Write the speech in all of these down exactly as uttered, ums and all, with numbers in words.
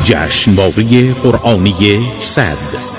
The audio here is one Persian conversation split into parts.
جشنواره قرآنی صد.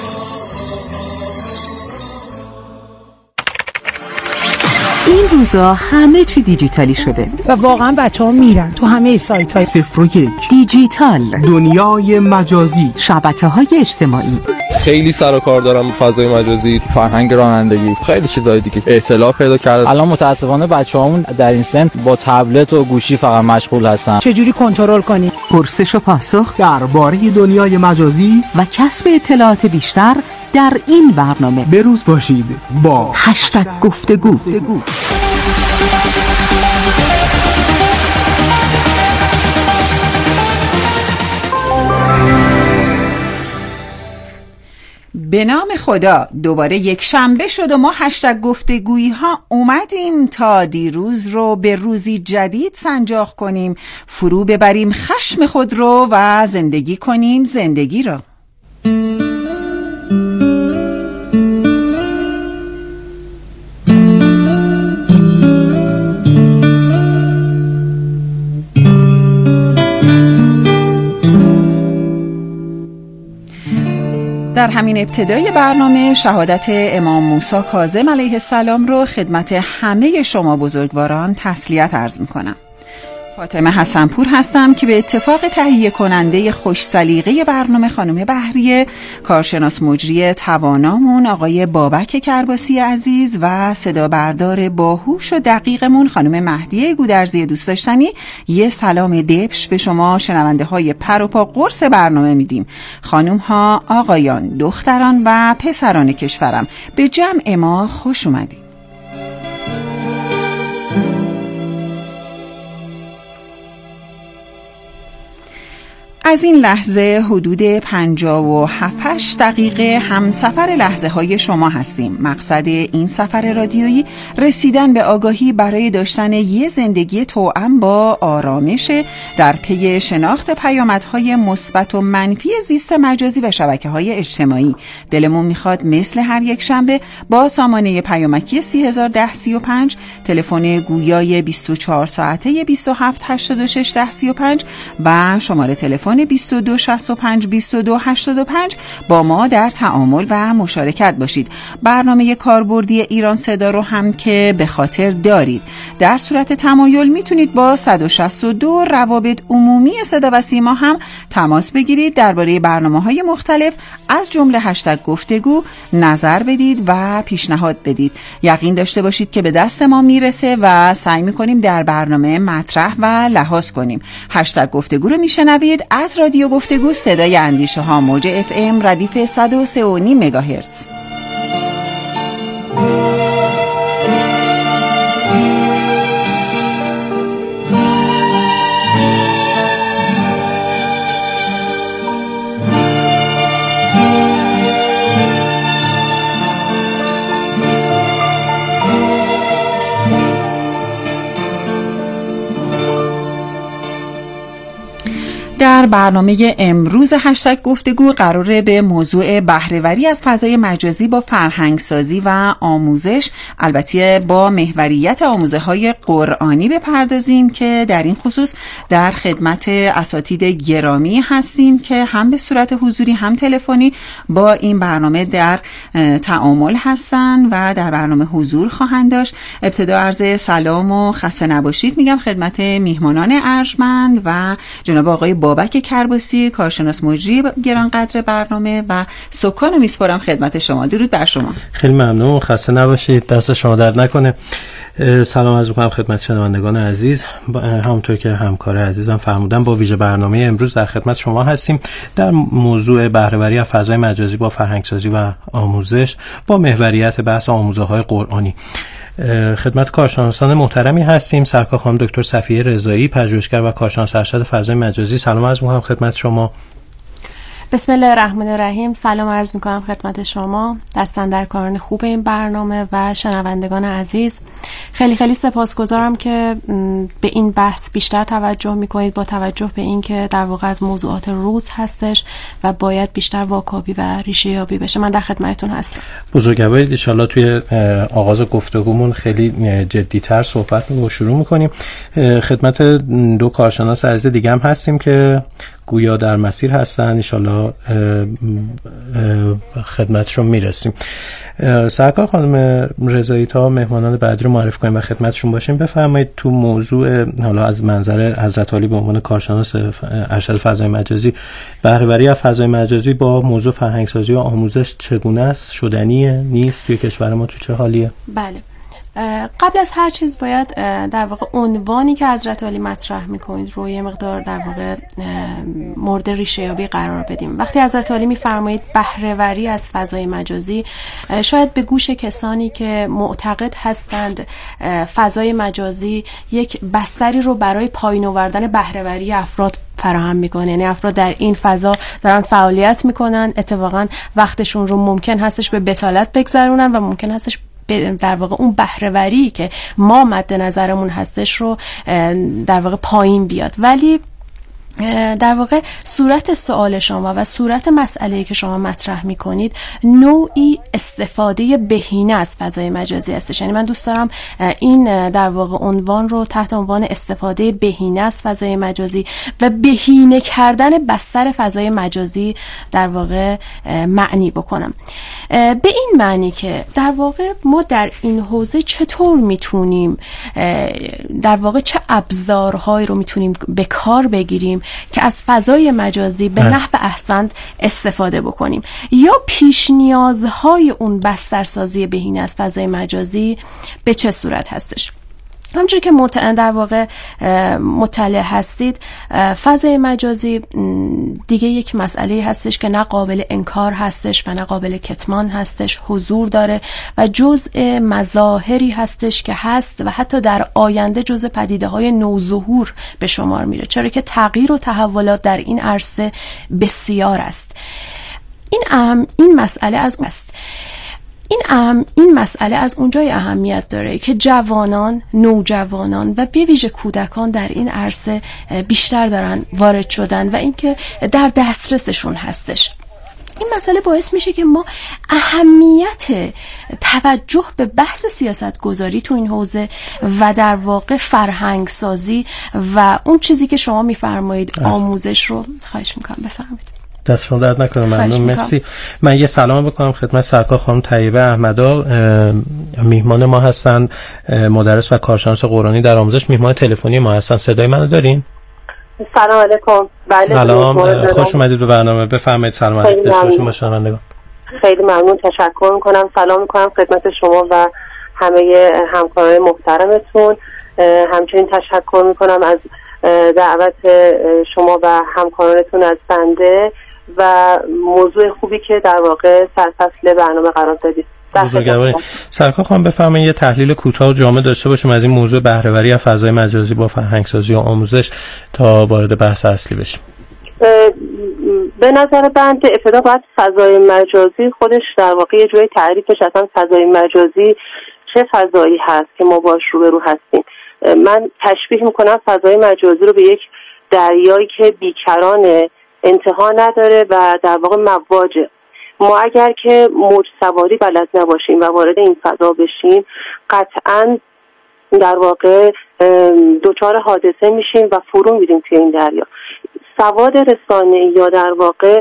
این روزا همه چی دیجیتالی شده و واقعا بچه ها میرن تو همه سایت های صفر و یک دیجیتال، دنیای مجازی، شبکه های اجتماعی. خیلی سر و کار دارم فضای مجازی، فرهنگ رانندگی، خیلی چیزای دیگه اطلاع پیدا کرد. الان متاسفانه بچه‌هامون در این سن با تبلت و گوشی فقط مشغول هستن. چجوری کنترل کنی؟ پرسش و پاسخ درباره دنیای مجازی و کسب اطلاعات بیشتر در این برنامه. بروز باشید با هشتگ گفتگو. به نام خدا، دوباره یک شنبه شد و ما هشتگ گفتگویی ها اومدیم تا دیروز رو به روزی جدید سنجاق کنیم، فرو ببریم خشم خود رو و زندگی کنیم زندگی رو. در همین ابتدای برنامه شهادت امام موسی کاظم علیه السلام رو خدمت همه شما بزرگواران تسلیت عرض میکنم. فاطمه حسنپور هستم که به اتفاق تهیه کننده خوش سلیقه برنامه خانم بهریه، کارشناس مجری توانامون آقای بابک کرباسی عزیز و صدا بردار باهوش و دقیقمون خانم مهدیه گودرزی دوست داشتنی یه سلام دبش به شما شنونده های پر و پا قرص برنامه میدیم. خانم ها، آقایان، دختران و پسران کشورم، به جمع ما خوش اومدید. از این لحظه حدود پنجاه و هفت دقیقه همسفر لحظه های شما هستیم. مقصد این سفر رادیویی رسیدن به آگاهی برای داشتن یه زندگی توأم با آرامش در پی شناخت پیامدهای مثبت و منفی زیست مجازی و شبکه‌های اجتماعی. دلمون میخواد مثل هر یک شنبه با سامانه پیامکی سی هزار و ده سی و پنج، تلفن گویای بیست و چهار ساعته بیست و هفت هشتاد و شش ده سی و پنج و شماره تلفن بیست و دو شصت و پنج بیست و دو هشتاد و پنج با ما در تعامل و مشارکت باشید. برنامه کاربردی ایران صدا رو هم که به خاطر دارید. در صورت تمایل میتونید با صد و شصت و دو روابط عمومی صدا و سیما هم تماس بگیرید، درباره برنامه‌های مختلف از جمله هشتگ گفتگو نظر بدید و پیشنهاد بدید. یقین داشته باشید که به دست ما میرسه و سعی میکنیم در برنامه مطرح و لحاظ کنیم. هشتگ گفتگو رو میشنوید از رادیو گفتگو، صدای اندیشه ها، موج اف ام ردیف صد و سه و نیم مگاهرتز. در برنامه امروز هشتگ گفتگو قراره به موضوع بهره‌وری از فضای مجازی با فرهنگسازی و آموزش، البته با محوریت آموزه‌های قرآنی بپردازیم که در این خصوص در خدمت اساتید گرامی هستیم که هم به صورت حضوری هم تلفنی با این برنامه در تعامل هستن و در برنامه حضور خواهند داشت. ابتدا عرض سلام و خسته نباشید میگم خدمت میهمانان ارجمند و جناب آقای بابک کرباسی، کارشناس مجری گرانقدر برنامه و سکان رو میسپارم خدمت شما. درود بر شما. خیلی ممنون، خسته نباشید، دست شما درد نکنه. سلام عرض می‌کنم خدمت شنوندگان عزیز. همونطور که همکار عزیزم فرمودن با ویژه برنامه امروز در خدمت شما هستیم در موضوع بهره‌وری از فضای مجازی با فرهنگسازی و آموزش با محوریت بحث آموزه‌های قرآنی. خدمت کارشناسان محترمی هستیم. سرکار خانم دکتر صفیه رضایی، پژوهشگر و کارشناس ارشد فضای مجازی. سلام عرض می‌کنم خدمت شما. بسم الله الرحمن الرحیم. سلام عرض میکنم خدمت شما، دستاندرکاران خوب این برنامه و شنوندگان عزیز. خیلی خیلی سپاسگزارم که به این بحث بیشتر توجه میکنید، با توجه به این که در واقع از موضوعات روز هستش و باید بیشتر واکاوی و ریشه یابی بشه. من در خدمتتون هستم. بزرگوارید، ان شاءالله توی آغاز گفتگومون خیلی جدی‌تر صحبت رو شروع میکنیم. خدمت دو کارشناس عزیز دیگه هم هستیم که گویا در مسیر هستن، انشالله خدمتشون میرسیم. سرکار خانم رضایی، تا مهمانان بعدی رو معرفی کنیم و خدمتشون باشیم، بفرمایید تو موضوع حالا از منظر حضرت عالی به عنوان کارشناس ارشد فضای مجازی، بهره‌وری از فضای مجازی با موضوع فرهنگسازی و آموزش چگونه است؟ شدنیه؟ نیست؟ توی کشور ما تو چه حالیه؟ بله، قبل از هر چیز باید در واقع عنوانی که حضرت عالی مطرح میکنید رو یه مقدار در واقع مورد ریشه یابی قرار بدیم. وقتی حضرت عالی میفرمایید بهره‌وری از فضای مجازی، شاید به گوش کسانی که معتقد هستند فضای مجازی یک بستری رو برای پایین آوردن بهره‌وری افراد فراهم میکنه، یعنی افراد در این فضا دارن فعالیت میکنن، اتفاقا وقتشون رو ممکن هستش به بتالت بگذرونن و ممکن هستش در واقع اون بهره‌وری که ما مد نظرمون هستش رو در واقع پایین بیاد. ولی در واقع صورت سوال شما و صورت مسئله‌ای که شما مطرح می‌کنید نوعی استفاده بهینه از فضای مجازی هستش. یعنی من دوست دارم این در واقع عنوان رو تحت عنوان استفاده بهینه از فضای مجازی و بهینه کردن بستر فضای مجازی در واقع معنی بکنم. به این معنی که در واقع ما در این حوزه چطور میتونیم در واقع چه ابزارهایی رو میتونیم به کار بگیریم که از فضای مجازی به نحو احسن استفاده بکنیم، یا پیش نیازهای اون بسترسازی بهینه از فضای مجازی به چه صورت هستش. همچون که مطلع در واقع مطلع هستید، فضای مجازی دیگه یک مسئله هستش که نه قابل انکار هستش و نه قابل کتمان هستش، حضور داره و جزء مظاهری هستش که هست و حتی در آینده جزء پدیده های نوظهور به شمار میره، چرا که تغییر و تحولات در این عرصه بسیار است. این اهم این مسئله از اون است. این اهم این مسئله از اونجای اهمیت داره که جوانان، نوجوانان و به ویژه کودکان در این عرصه بیشتر دارن وارد شدن و اینکه در دسترسشون هستش. این مسئله باعث میشه که ما اهمیت توجه به بحث سیاست گذاری تو این حوزه و در واقع فرهنگ سازی و اون چیزی که شما میفرمایید آموزش رو خواهش میکنم بفرمایید. دست شما درد نکنه، ممنون، مرسی. من یه سلام بکنم خدمت سرکار خانم طیبه احمدا، میهمان ما هستن، مدرس و کارشناس قرآنی در آموزش، میهمان تلفنی ما هستن. صدای منو دارین؟ سلام علیکم. بله سلام، خوش اومدید به برنامه، بفرمایید. سلام علیکم داشته باشین با شنوندگان. خیلی ممنون، تشکر میکنم، سلام میکنم خدمت شما و همه همکاران محترمتون. همچنین تشکر میکنم از دعوت شما و همکارانتون از بنده و موضوع خوبی که در واقع سرفصل برنامه قرار دادید. بزرگواری. سرکار خانم بفرمایید یه تحلیل کوتاه و جامع داشته باشیم از این موضوع بهره‌وری از فضای مجازی با فرهنگسازی و آموزش تا وارد بحث اصلی بشیم. به نظر بنده ابتدا باید فضای مجازی خودش در واقع یه جوری تعریفش، اصلا فضای مجازی چه فضایی هست که ما باش روبرو هستیم. من تشبیه میکنم فضای مجازی رو به یک دریایی که بیکران انتها نداره و در واقع مواجه. ما اگر که موج سواری بلد نباشیم و وارد این فضا بشیم، قطعاً در واقع دچار حادثه میشیم و فرو میریم توی این دریا. سواد رسانه‌ای یا در واقع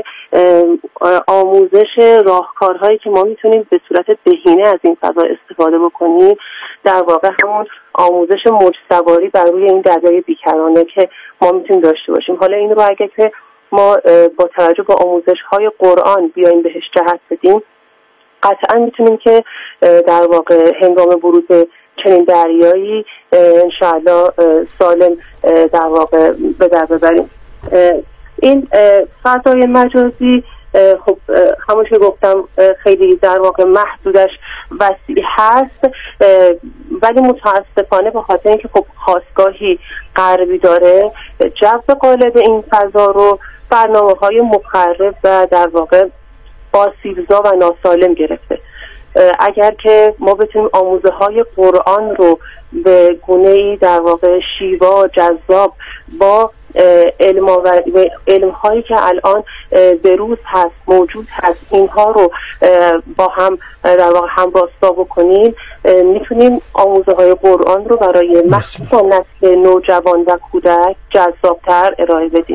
آموزش راهکارهایی که ما میتونیم به صورت بهینه از این فضا استفاده بکنیم، در واقع همون آموزش موج سواری بر روی این دریای بیکرانه که ما میتونیم داشته باشیم. حالا این رو اگه که ما با توجه به آموزش‌های قرآن بیایم بهش جهت بدیم، قطعا میتونیم که در واقع هنگام ورود چنین دریایی انشاءالله سالم در واقع به در ببریم. این فضای مجازی خب همون که گفتم خیلی در واقع محدودش وسیع هست، ولی متاسفانه به خاطر اینکه خب خاستگاهی غربی داره، جو قالب این فضا رو برنامه‌های مخرب و در واقع آسیبزا و ناسالم گرفته. اگر که ما بتونیم آموزه های قرآن رو به گونه‌ای در واقع شیوا جذاب با علم و علم هایی که الان به روز هست موجود هست اینها رو با هم در واقع هم راستا بکنیم، میتونیم آموزه های قرآن رو برای مخصوصا نسل نوجوان و کودک جذابتر ارائه بدیم.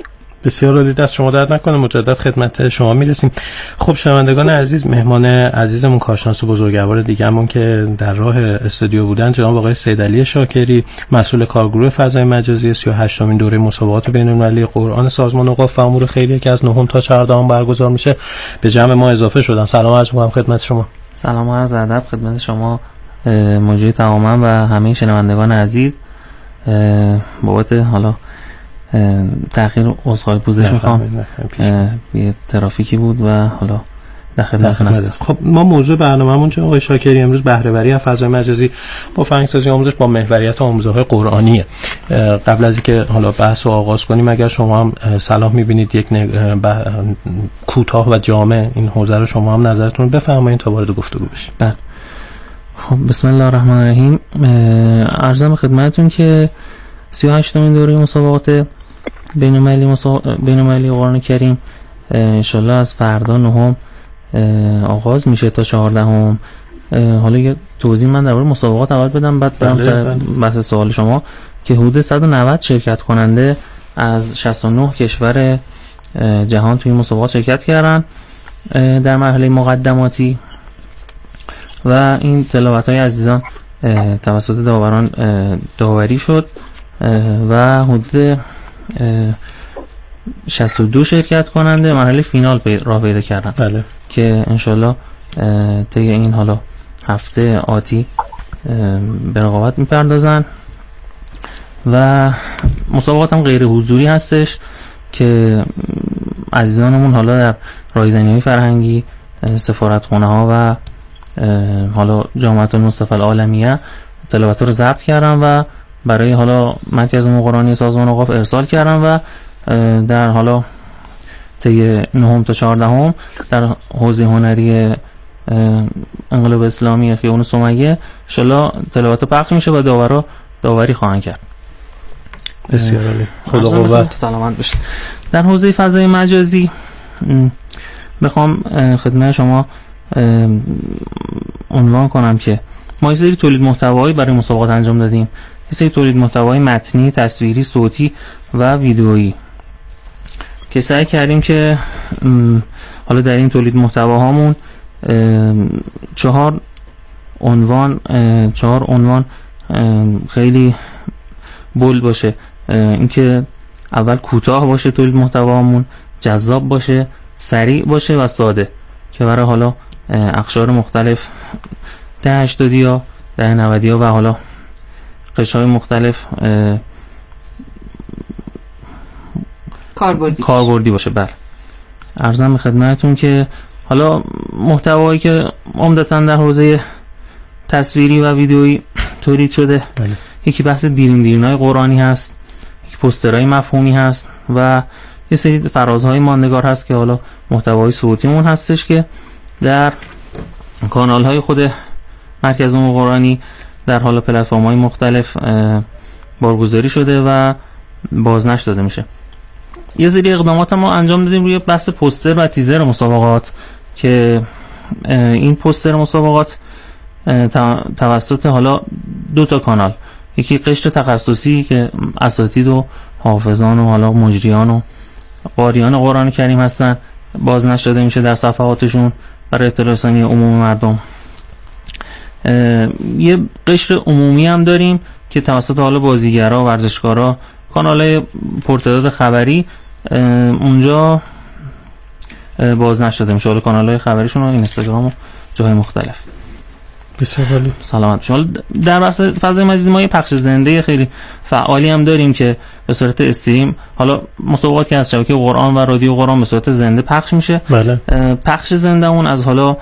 بسیار عالی، دست شما درد نکنه، مجدد خدمت شما میرسیم. خب شنوندگان عزیز، مهمان عزیزمون کارشناس بزرگوار دیگه‌مون که در راه استودیو بودن جناب آقای سیدعلی شاکری، مسئول کارگروه فضای مجازی سی و هشتمین دوره مسابقات بین‌المللی قرآن سازمان اوقاف و امور خیریه که از نهم تا چهاردهم برگزار میشه به جمع ما اضافه شدن. سلام عرض می‌کنم خدمت شما. سلام و عرض ادب خدمت شما مجری تماما و همه شنوندگان عزیز. بابت حالا تأخیر عذرخواهی پوزش میخوام، یه ترافیکی بود و حالا در خدمتتون هستم. خب ما موضوع برنامه‌مون چه آقای شاکری امروز بهره وری از فضای مجازی با فرهنگ‌سازی آموزش با محوریت آموزه‌های قرآنیه. قبل از اینکه حالا بحث رو آغاز کنیم اگر شما هم صلاح می‌بینید یک کوتاه و جامع این حوزه رو شما هم نظرتون رو بفرمایید تا وارد گفتگو بشیم. بله. خب بسم الله الرحمن الرحیم. عرضم خدمتتون که سی و هشتمین دوره مسابقات بین‌المللی مسابقات بین‌المللی قرآن کریم ان شاءالله از فردا نهم آغاز میشه تا چهاردهم. حالا یه توضیح من درباره مسابقات اول بدم بعد برم سر بحث سوال شما که حدود صد و نود شرکت کننده از شصت و نه کشور جهان توی مسابقات شرکت کردن در مرحله مقدماتی و این تلاوت‌های عزیزان توسط داوران داوری شد و حدود شصت و دو شرکت کننده مرحله فینال راه پیدا کردن. بله. که انشالله طی این حالا هفته آتی به رقابت میپردازن و مسابقات هم غیر حضوری هستش که عزیزانمون حالا در رایزنی‌های فرهنگی، سفارتخانه ها و حالا جامعه المصطفى العالمیه تلاوت رو ضبط کردن و برای حالا مرکز قرآنی سازمان اوقاف ارسال کردن و در حالا طی نهم تا چهاردهم در حوزه هنری انقلاب اسلامی خیابان سمیه ان شاءالله تلاوت پخش میشه و داورا داوری خواهند کرد. بسیار عالی، خدا قوت، سلامت باشید. در حوزه فضای مجازی بخوام خدمت شما عنوان کنم که ما یه سری تولید محتوایی برای مسابقات انجام دادیم، یه سری تولید محتوای متنی، تصویری، صوتی و ویدئویی که سعی کردیم که حالا در این تولید محتواهامون چهار عنوان چهار عنوان خیلی بولد باشه. اینکه اول کوتاه باشه تولید محتواهامون، جذاب باشه، سریع باشه و ساده که برای حالا اقشار مختلف ده هشتادی ها، ده نودی ها و حالا قشرهای مختلف کاربردی کاربردی باشه. بله. عرضم به خدمتتون که حالا محتوایی که عمدتاً در حوزه تصویری و ویدئویی تولید شده، بله. یکی بحث دیرین دیرینای قرآنی هست، یک پوسترهای مفهومی هست و یه سری فرازهای ماندگار هست که حالا محتوای صوتیمون هستش که در کانال‌های خود مرکز قرآنی در حالا پلتفرم‌های مختلف بارگذاری شده و بازنشر داده میشه. یه سری اقدامات ما انجام دادیم روی بحث پوستر و تیزر مسابقات که این پوستر مسابقات توسط حالا دو تا کانال، یکی قشر تخصصی که اساتید و حافظان و حالا مجریان و قاریان قرآن کریم هستن بازنشر داده میشه در صفحاتشون برای اطلاع رسانی عموم مردم. یه قشر عمومی هم داریم که توسط حالا بازیگرا، ورزشکارا، کانال‌های پرتداد خبری اونجا بازنشر داده میشه، حالا کانال‌های خبریشون و اینستاگرام و جاهای مختلف. بسیار عالی، سلامت باشید. در بحث فضای مجازی ما یه پخش زنده خیلی فعالی هم داریم که به صورت استریم حالا مسابقات که از شبکه قرآن و رادیو قرآن به صورت زنده پخش میشه. بله. پخش زنده اون از حالا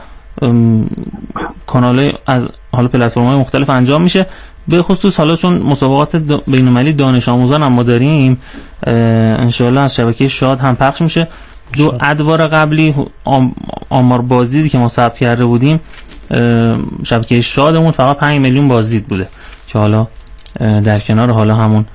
کانال از حالا پلتفرم‌های مختلف انجام میشه، به خصوص حالا چون مسابقات بین‌المللی دانش آموزان هم ما داریم ان شاءالله از شبکه شاد هم پخش میشه. دو ادوار قبلی آمار بازدیدی که ما ثبت کرده بودیم شبکه شادمون فقط پنج میلیون بازدید بوده که حالا در کنار حالا همون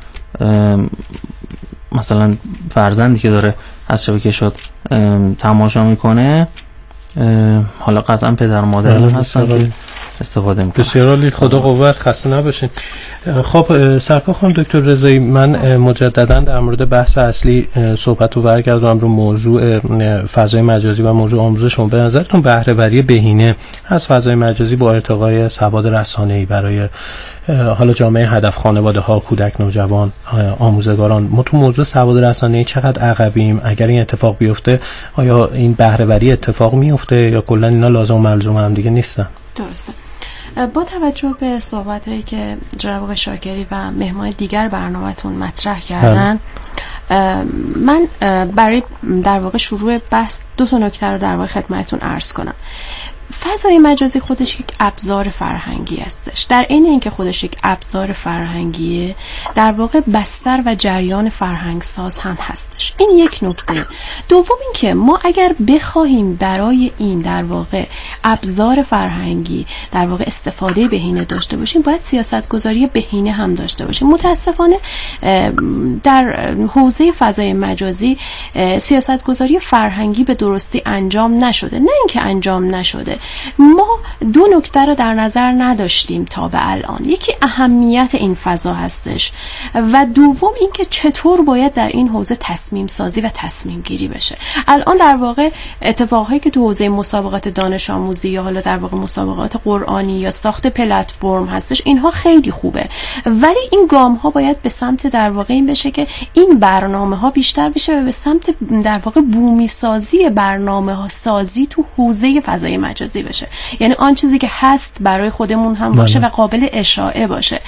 مثلا فرزندی که داره از شبکه شاد تماشا میکنه حالا قطعا پدر مادر هم هستن که استفاده میکنن. بسیار عالی، خدا قوت، خسته نباشین. خب سرکار خانم دکتر رضایی، من مجددا در مورد بحث اصلی صحبت رو برگردونم رو موضوع فضای مجازی و موضوع آموزشون. به نظرتون بهره وری بهینه از فضای مجازی با ارتقای سواد رسانه‌ای برای حالا جامعه هدف، خانواده ها، کودک، نوجوان، آموزگاران، ما تو موضوع سواد رسانه‌ای چقدر عقبیم؟ اگر این اتفاق بیفته آیا این بهره وری اتفاق میفته یا کلا اینا لازم و ملزوم هم دیگه نیستن؟ درسته. با توجه به صحبت‌هایی که جناب آقای شاکری و مهمان دیگر برنامه‌تون مطرح کردن، من برای در واقع شروع بحث دو تا نکته رو در واقع خدمتتون عرض کنم. فضای مجازی خودش یک ابزار فرهنگی هستش. در عین اینکه خودش یک ابزار فرهنگیه، در واقع بستر و جریان فرهنگ ساز هم هستش. این یک نکته. دوم اینکه ما اگر بخواهیم برای این در واقع ابزار فرهنگی در واقع استفاده بهینه داشته باشیم، باید سیاستگذاری بهینه هم داشته باشیم. متاسفانه در حوزه فضای مجازی سیاستگذاری فرهنگی به درستی انجام نشده. نه اینکه انجام نشده، ما دو نکته رو در نظر نداشتیم تا به الان. یکی اهمیت این فضا هستش و دوم اینکه چطور باید در این حوزه تصمیم سازی و تصمیم گیری بشه. الان در واقع اتفاقهایی که تو حوزه مسابقات دانش آموزی یا حالا در واقع مسابقات قرآنی یا ساخت پلتفرم هستش، اینها خیلی خوبه، ولی این گام ها باید به سمت در واقع این بشه که این برنامه ها بیشتر بشه و به سمت در واقع بومی سازی برنامه ها سازی تو حوزه فضای مجازی بشه. یعنی آن چیزی که هست برای خودمون هم باشه و قابل اشاعه باشه.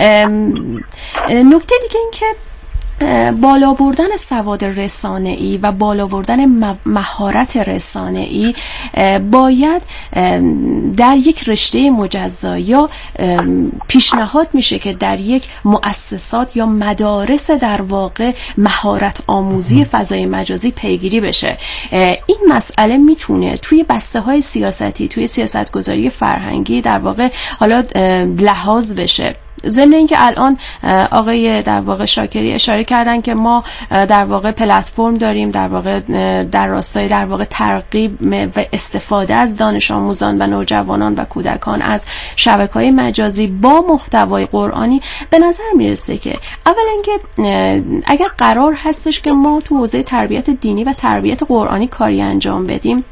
نکته دیگه این که بالا بردن سواد رسانه‌ای و بالا بردن مهارت رسانه‌ای باید در یک رشته مجزا یا پیشنهاد میشه که در یک مؤسسات یا مدارس در واقع مهارت آموزی فضای مجازی پیگیری بشه. این مسئله میتونه توی بسته‌های سیاستی، توی سیاستگذاری فرهنگی در واقع حالا لحاظ بشه. ضمن اینکه الان آقای در واقع شاکری اشاره کردن که ما در واقع پلتفرم داریم در واقع در راستای در واقع ترغیب و استفاده از دانش آموزان و نوجوانان و کودکان از شبکه‌های مجازی با محتوای قرآنی. به نظر میرسه که اول اینکه اگر قرار هستش که ما تو حوزه تربیت دینی و تربیت قرآنی کاری انجام بدیم،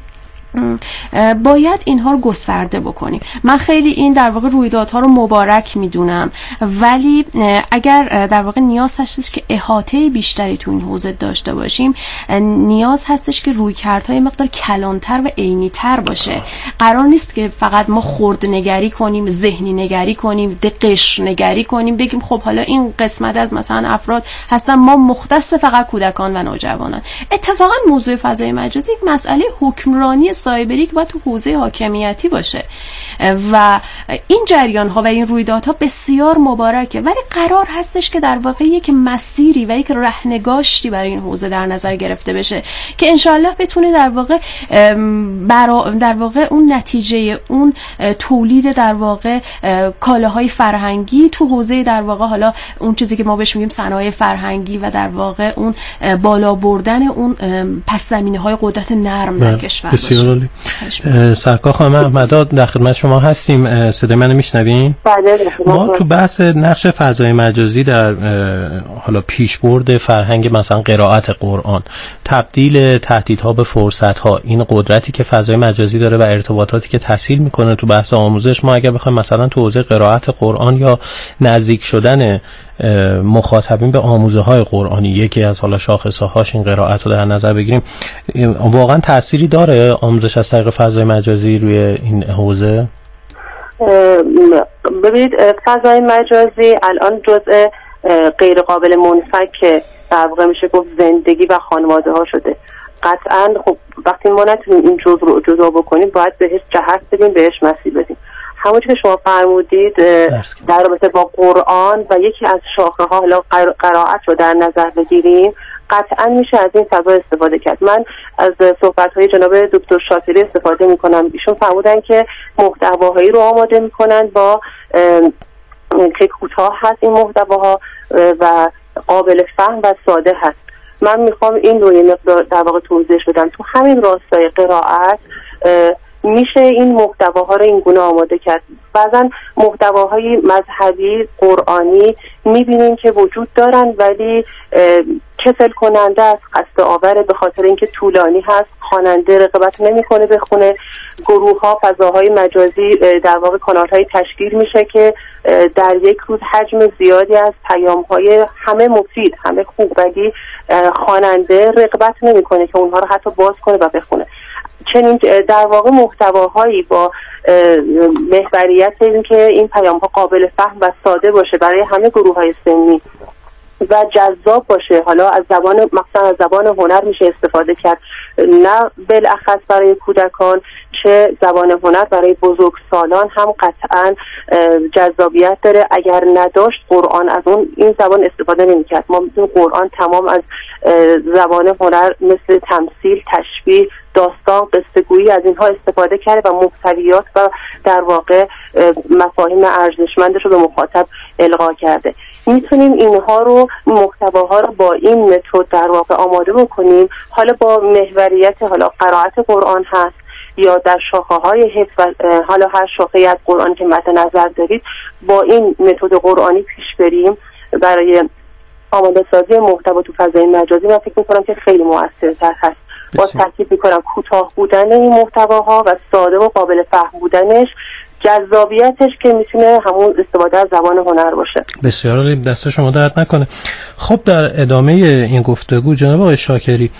باید اینها رو گسترده بکنیم. من خیلی این در واقع رویدادها رو مبارک میدونم، ولی اگر در واقع نیاز هستش که احاطه بیشتری تو این حوزه داشته باشیم، نیاز هستش که رویکردهای مقدار کلانتر و عینی‌تر باشه. قرار نیست که فقط ما خرد نگری کنیم، ذهنی نگری کنیم، قشر نگری کنیم، بگیم خب حالا این قسمت از مثلا افراد هستن، ما مختص فقط کودکان و نوجوانان. اتفاقا موضوع فضای مجازی یک مسئله حکمرانی سایبری که باید تو حوزه حاکمیتی باشه و این جریان ها و این رویدادها بسیار مبارکه، ولی قرار هستش که در واقع یک مسیری و یک رهنگاشتی برای این حوزه در نظر گرفته بشه که انشالله بتونه در واقع برا در واقع اون نتیجه اون تولید در واقع کالاهای فرهنگی تو حوزه در واقع حالا اون چیزی که ما بهش میگیم صنایع فرهنگی و در واقع اون بالا بردن اون پس زمینه‌های قدرت نرم در کشور باشه. سرکار خانم احمدا در خدمت شما هستیم. صدای منو میشنوین؟ بله. ما تو بحث نقش فضای مجازی در حالا پیشبرد فرهنگ مثلا قرائت قرآن، تبدیل تهدیدها به فرصت‌ها، این قدرتی که فضای مجازی داره و ارتباطاتی که تسهیل میکنه تو بحث آموزش، ما اگر بخوایم مثلا تو حوزه قرائت قرآن یا نزدیک شدن مخاطبین به آموزه های قرآنی، یکی از حالا شاخصه هاش این قرائت رو در نظر بگیریم، واقعا تأثیری داره آموزش از طریق فضای مجازی روی این حوزه؟ ببینید فضای مجازی الان جزء غیر قابل منفک در واقع میشه گفت زندگی و خانواده ها شده. قطعا خب وقتی ما نتونیم این جزء رو جدا بکنیم، باید بهش جهت بدیم، بهش مسیر بدیم. همونجور که شما فرمودید در رابطه با قرآن و یکی از شاخه ها حالا قرائت رو در نظر بگیریم، قطعا میشه از این فضا استفاده کرد. من از صحبت های جناب دکتر شاکری استفاده میکنم. ایشون فرمودن که محتواهایی رو آماده میکنن با که کوتاه هست این محتواها و قابل فهم و ساده هست. من میخوام این رو یه مقدار در واقع توضیح بدم. تو همین راستای قرائت میشه این محتواها رو این گونه آماده کرد. بعضا محتواهای مذهبی قرآنی میبینیم که وجود دارن ولی کسل کننده است، خسته آوره به خاطر اینکه طولانی هست، خواننده رقابت نمیکنه بخونه. گروه ها، فضاهای مجازی در واقع کانال های تشکیل میشه که در یک روز حجم زیادی از پیام های همه مفید، همه خوب، ولی خواننده رقابت نمیکنه که اونها رو حتی باز کنه و بخونه. چنین در واقع محتواهایی با محوریت این که این پیام ها قابل فهم و ساده باشه برای همه گروه های سنی و جذاب باشه. حالا از زبان مثلا از زبان هنر میشه استفاده کرد، نه بالاخص برای کودکان، چه زبان هنر برای بزرگسالان هم قطعا جذابیت داره. اگر نداشت قرآن از اون این زبان استفاده نمی‌کرد. ما می‌دونیم قرآن تمام از زبان هنر مثل تمثیل، تشبیه، داستان، قصه گویی از اینها استفاده کرده و محتویات و در واقع مفاهیم ارزشمندش رو به مخاطب القا کرده. میتونیم اینها رو محتواها رو با این متد در واقع آماده بکنیم. حالا با محوریت حالا قرائت قرآن هست یا در شاخه های حفظ و حالا هر شاخه از قرآن که مد نظر دارید با این متد قرآنی پیش بریم برای آماده سازی محتوا تو فضای مجازی. من فکر می‌کنم که خیلی موثرتر هست. باز تاکید می‌کنم کوتاه بودن این محتواها و ساده و قابل فهم بودنش، جذابیتش که میتونه همون استفاده از زبان هنر باشه. بسیار عالی، دست شما درد نکنه. خب در ادامه این گفتگو جناب آقای شاکری،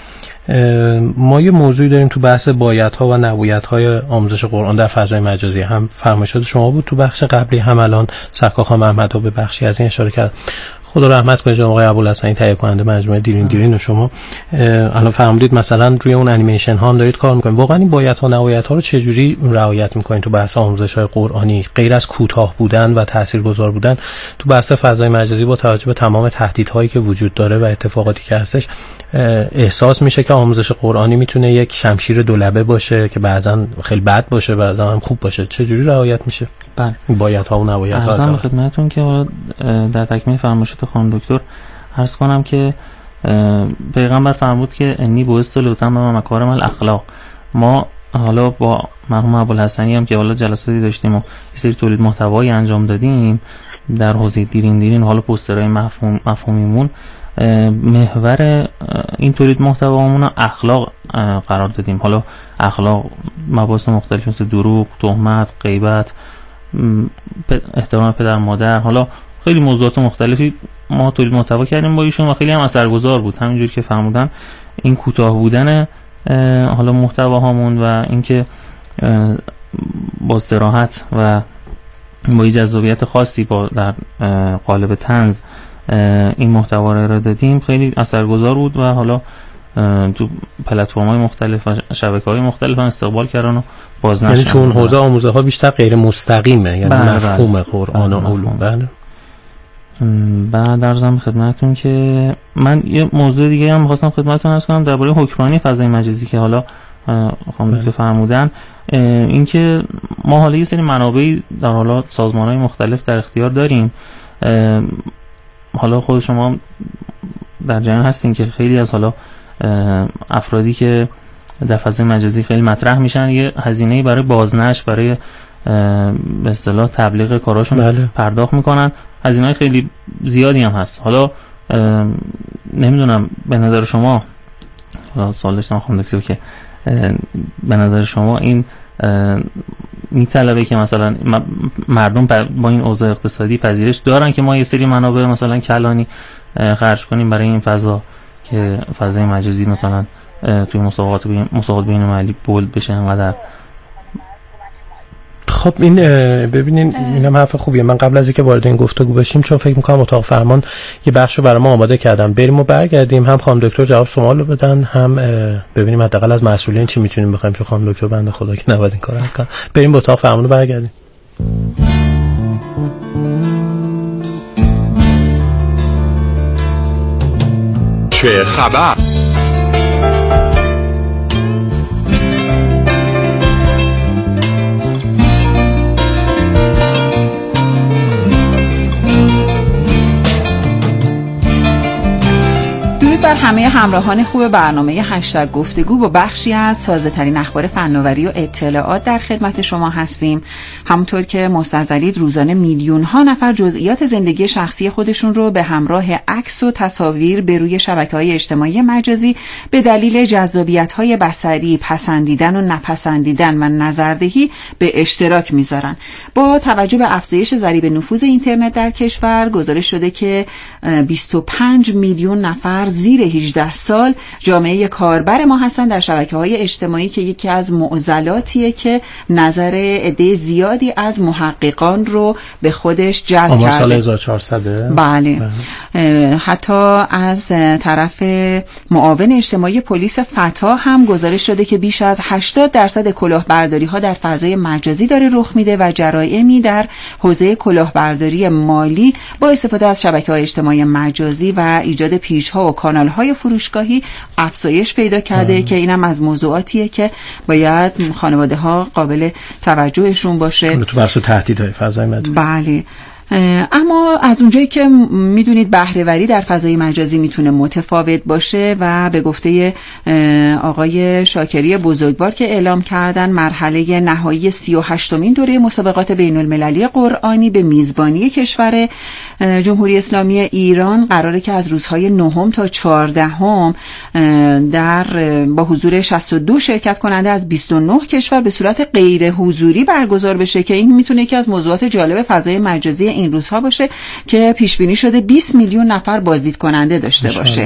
ما یه موضوعی داریم تو بحث بایدها و نبایدهای آموزش قرآن در فضای مجازی. هم فرمایشات شما بود تو بخش قبلی، هم الان سرکار خانم احمدی به بخشی از این اشاره کرد. خدا رحمت کنه جناب آقای ابوالحسنی، تهیه کننده مجموعه دیرین دیرین و شما الان فرمودید مثلا روی اون انیمیشن ها هم دارید کار میکنید. واقعا این بایدها و نبایدها رو چه جوری رعایت میکنید تو بحث آموزش های قرآنی، غیر از کوتاه بودن و تاثیرگذار بودن تو بحث فضای مجازی؟ با توجه به تمام تهدیدهایی که وجود داره و اتفاقاتی که هستش، احساس میشه که آموزش قرآنی میتونه یک شمشیر دولبه باشه که بعضا خیلی بد باشه، بعضا هم خوب باشه. چه جوری رعایت میشه بله بایدها و نبایدها؟ عرضم خدمتتون که در تکمیل فرمایشات خانم دکتر عرض کنم که پیغمبر فرمود که انی بعثت لاتمم مکارم الاخلاق. ما حالا با مرحوم ابوالحسنی هم که حالا جلساتی داشتیم و یه سری تولید محتوایی انجام دادیم در حوزه دیرین دیرین، حالا پوسترهای مفهوم مفهومیمون محور این تولید محتوامون اخلاق قرار دادیم. حالا اخلاق مباحث مختلف مثل دروغ، تهمت، غیبت، احترام پدر مادر، حالا خیلی موضوعات مختلفی ما تولید محتوا کردیم با ایشون و خیلی هم اثرگذار بود. همینجور که فرمودن این کوتاه بودن حالا محتواهامون و اینکه با صراحت و با جذابیت خاصی با در قالب طنز این محتوا رو ارائه دادیم خیلی اثرگذار بود و حالا تو پلتفرم‌های مختلف و شبکه‌های مختلف هم استقبال کردن و بازنشر. یعنی تو اون حوزه آموزه ها بیشتر غیر مستقیمه، یعنی بله مفهوم بله. قرآن و علوم. بله. بعد عرضم خدمتتون که من یه موضوع دیگه هم می‌خواستم خدمتتون عرض کنم درباره حکمرانی فضای مجازی که حالا خانم دکتر فرمودن. اینکه ما حالا یه سری منابعی در حالا سازمان‌های مختلف در اختیار داریم. حالا خود شما در جریان هستین که خیلی از حالا افرادی که در فضای مجازی خیلی مطرح میشن یه هزینه‌ای برای بازنشر، برای به اصطلاح تبلیغ کاراشون بله. پرداخت میکنن. هزینه‌های خیلی زیادی هم هست. حالا نمیدونم به نظر شما، حالا سوال داشتم خانم دکتر که به نظر شما این میطلبه که مثلا مردم با این اوضاع اقتصادی پذیرش دارن که ما یه سری منابع مثلا کلانی خرج کنیم برای این فضا که فضای مجازی مثلا توی مسابقات بین مسابقات بین‌المللی بولد بشه انقدر؟ خب این ببینین اینم حرف خوبیه. من قبل از اینکه وارد این گفتگو بشیم، چون فکر می‌کنم اتاق فرمان یه بخشو برای ما آماده کردم، بریم و برگردیم، هم خانم دکتر جواب سوالو بدن، هم ببینیم حداقل از مسئولین چی میتونیم بخوایم، چون خانم دکتر بنده خدا که نباید این کارو کنن. بریم به اتاق فرمان و برگردیم. چه خبر؟ بر همه همراهان خوب برنامه هشتگ گفتگو با بخشی از تازه ترین اخبار فناوری و اطلاعات در خدمت شما هستیم. همونطور که مستحضرید روزانه میلیون ها نفر جزئیات زندگی شخصی خودشون رو به همراه عکس و تصاویر به روی شبکه‌های اجتماعی مجازی به دلیل جذابیت‌های بصری، پسندیدن و نپسندیدن و نظردهی به اشتراک میذارن. با توجه به افزایش ضریب نفوذ اینترنت در کشور گزارش شده که بیست و پنج میلیون نفر زیر هجده سال جامعه کاربر ما هستن در شبکه‌های اجتماعی که یکی از معضلاتیه که نظر عده زیادی از محققان رو به خودش جلب کرده. سال هزار و چهارصد بله. بله. حتی از طرف معاون اجتماعی پلیس فتا هم گزارش شده که بیش از هشتاد درصد کلاهبرداری‌ها در فضای مجازی داره رخ میده و جرائمی در حوزه کلاهبرداری مالی با استفاده از شبکه‌های اجتماعی مجازی و ایجاد پیج‌ها و کانال‌های فروشگاهی افزایش پیدا کرده آه. که اینم از موضوعاتیه که باید خانواده‌ها قابل توجهشون باشه. تو بخش تهدیدهای فضای مجازی. بله. اما از اونجایی که میدونید بهره‌وری در فضای مجازی میتونه متفاوت باشه و به گفته آقای شاکری بزرگوار که اعلام کردن مرحله نهایی سی و هشتمین دوره مسابقات بین المللی قرآنی به میزبانی کشور جمهوری اسلامی ایران قراره که از روزهای نهم تا چهاردهم در با حضور شصت و دو شرکت کننده از بیست و نه کشور به صورت غیر حضوری برگزار بشه که این میتونه یکی از موضوعات جالب فضای مجازی این روزها باشه که پیش بینی شده بیست میلیون نفر بازدید کننده داشته باشه مشاله.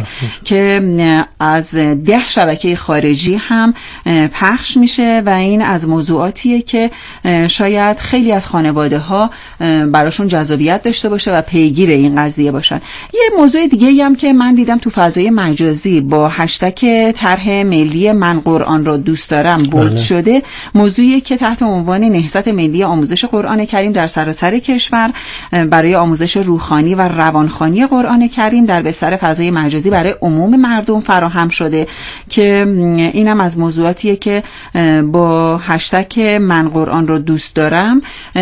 که از ده شبکه خارجی هم پخش میشه و این از موضوعاتیه که شاید خیلی از خانواده ها براشون جذابیت داشته باشه و پیگیر این قضیه باشن. یه موضوع دیگه هم که من دیدم تو فضای مجازی با هشتگ طرح ملی من قرآن را دوست دارم بولد بله. شده، موضوعی که تحت عنوان نهضت ملی آموزش قرآن کریم در سراسر کشور برای آموزش روحانی و روانخوانی قرآن کریم در بستر فضای مجازی برای عموم مردم فراهم شده که اینم از موضوعاتیه که با هشتگ من قرآن رو دوست دارم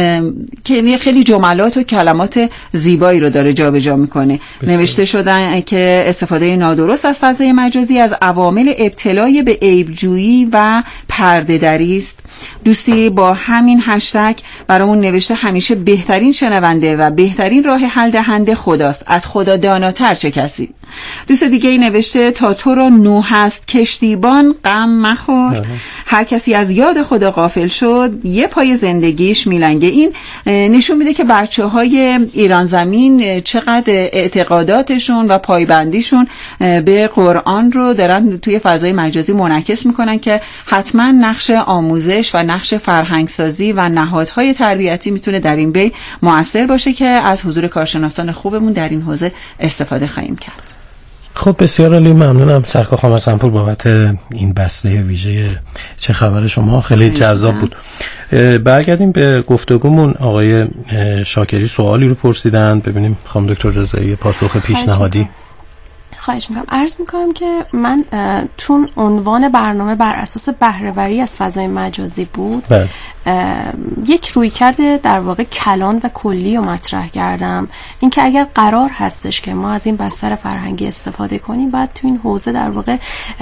که خیلی جملات و کلمات زیبایی رو داره جابجا میکنه. نوشته شدن که استفاده نادرست از فضای مجازی از عوامل ابتلای به عیبجویی و پرده‌دری است. دوستی با همین هشتگ برامون نوشته همیشه بهترین شنونده و بهترین راه حل دهنده خداست، از خدا داناتر چه کسی. دوست دیگه ای نوشته تا تو را نوح هست کشتیبان غم مخور، هر کسی از یاد خدا غافل شد یه پای زندگیش میلنگه. این نشون میده که بچه های ایران زمین چقدر اعتقاداتشون و پایبندیشون به قرآن رو دارن توی فضای مجازی منعکس میکنن که حتما نقش آموزش و نقش فرهنگسازی و نهادهای تربیتی میتونه در این بین مؤثر باشه که از حضور کارشناسان خوبمون در این حوزه استفاده خواهیم کرد. خب بسیار عالی، ممنونم سرکار خانم حسن‌پور بابت این بسته ویژه چه خبر شما، خیلی جذاب بود. برگردیم به گفتگومون. آقای شاکری سوالی رو پرسیدن، ببینیم خانم دکتر رضایی پاسخ پیشنهادی. خواهش میکنم. عرض میکنم که من چون عنوان برنامه بر اساس بهره‌وری از فضای مجازی بود بله. یک رویکرد در واقع کلان و کلی رو مطرح کردم، اینکه اگر قرار هستش که ما از این بستر فرهنگی استفاده کنیم باید تو این حوزه در واقع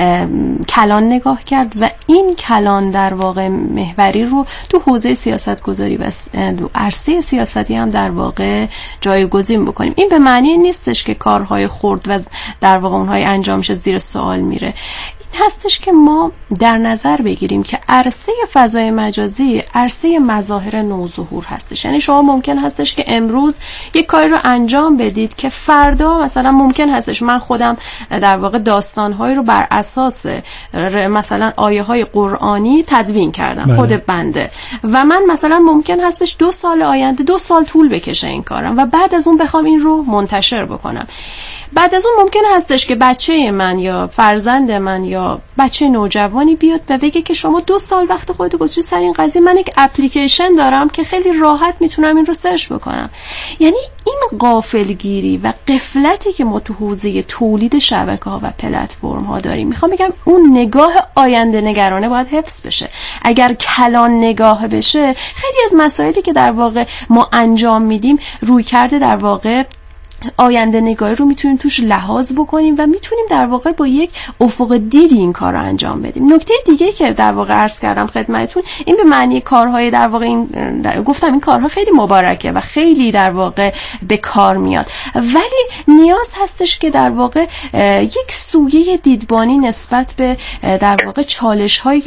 کلان نگاه کرد و این کلان در واقع محوری رو تو حوزه سیاست گذاری و عرصه سیاستی هم در واقع جایگزین بکنیم. این به معنی نیستش که کارهای خرد و در واقع اونهای انجامش زیر سوال میره. این هستش که ما در نظر بگیریم که عرصه فضای مجازی عرصه مظاهر نوظهور هستش. یعنی شما ممکن هستش که امروز یک کاری رو انجام بدید که فردا مثلا ممکن هستش من خودم در واقع داستانهایی رو بر اساس مثلا آیه های قرآنی تدوین کردم بله. خود بنده و من مثلا ممکن هستش دو سال آینده دو سال طول بکشه این کارم و بعد از اون بخوام این رو منتشر بکنم. بعد از اون ممکن هستش که بچه من یا فرزند من یا بچه نوجوانی بیاد و بگه که شما دو سال وقت خودتو گذاشتی سر این قضیه، من یک اپلیکیشن دارم که خیلی راحت میتونم این رو سرچ بکنم. یعنی این غافلگیری و غفلتی که ما تو حوزه تولید شبکه‌ها و پلتفرم‌ها داریم، میخوام بگم اون نگاه آینده نگرانه باید حفظ بشه. اگر کلان نگاه بشه، خیلی از مسائلی که در واقع ما انجام میدیم روی کرده در واقع آینده نگاری رو میتونیم توش لحاظ بکنیم و میتونیم در واقع با یک افق دیدی این کار رو انجام بدیم. نکته دیگه که در واقع عرض کردم خدمتتون این به معنی کارهای در واقع این در گفتم این کارها خیلی مبارکه و خیلی در واقع به کار میاد، ولی نیاز هستش که در واقع یک سویه دیدبانی نسبت به در واقع چالش هایی